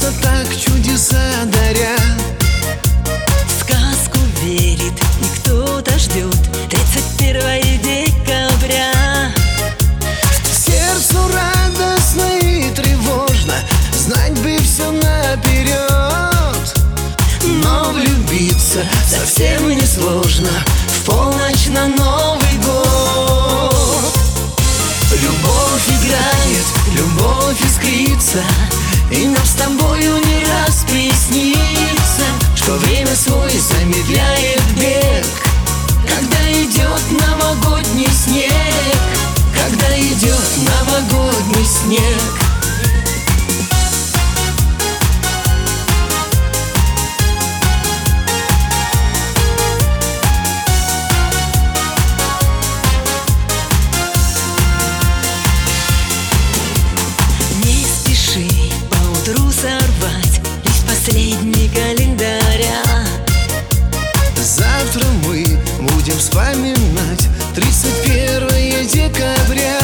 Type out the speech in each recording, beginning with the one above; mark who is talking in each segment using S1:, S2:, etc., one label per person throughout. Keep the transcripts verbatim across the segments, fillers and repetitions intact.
S1: просто так чудеса даря.
S2: В сказку верит и кто-то ждет тридцать первого декабря.
S1: Сердцу радостно и тревожно, знать бы все наперед. Но влюбиться совсем не сложно в полночь на Новый год. Любовь играет, любовь искрится, и нам с тобою не раз приснится, что время свой замедляет бег, когда идет новогодний снег, когда идет новогодний снег.
S2: Поутру сорвать лишь последний календаря.
S1: Завтра мы будем вспоминать тридцать первое декабря.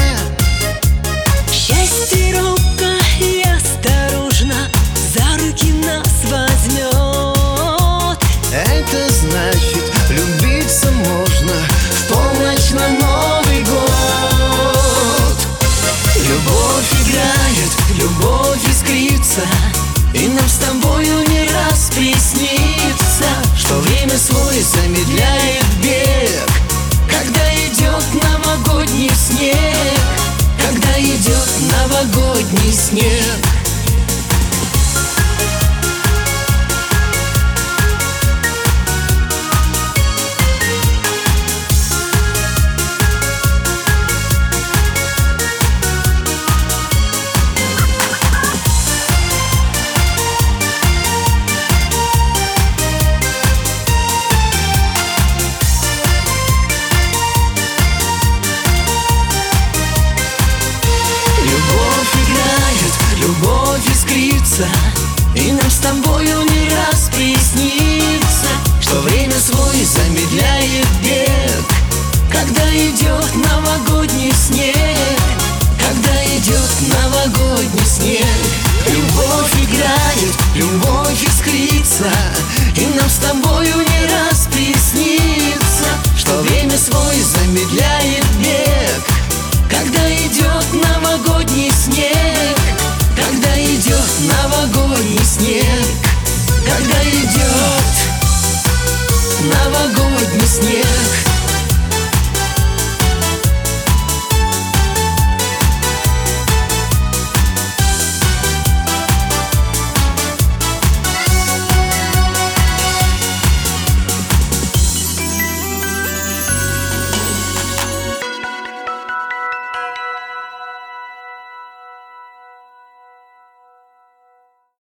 S2: Счастье робко и осторожно за руки нас возьмет.
S1: Это значит, влюбиться можно в полночь на Новый год. Любовь играет, любовь искрится, и нам с тобою не раз приснится, что время свой замедляет бег, когда идет новогодний снег, когда идет новогодний снег. Любовь искрится, и нам с тобою не раз приснится, что время свой замедляет бег, когда идет новогодний снег,